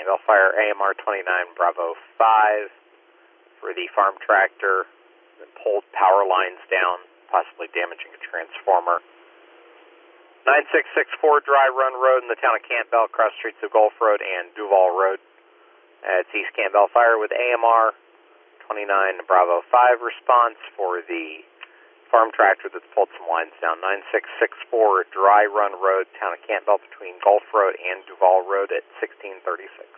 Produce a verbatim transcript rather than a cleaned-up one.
Campbell Fire, A M R twenty-nine Bravo five for the farm tractor that pulled power lines down, possibly damaging a transformer. nine six six four Dry Run Road in the town of Campbell, cross streets of Gulf Road and Duval Road. Uh, it's East Campbell Fire with A M R twenty-nine Bravo five response for the farm tractor that's pulled some lines down. nine six six four Dry Run Road, town of Campbell, between Gulf Road and Duval Road at sixteen thirty-six.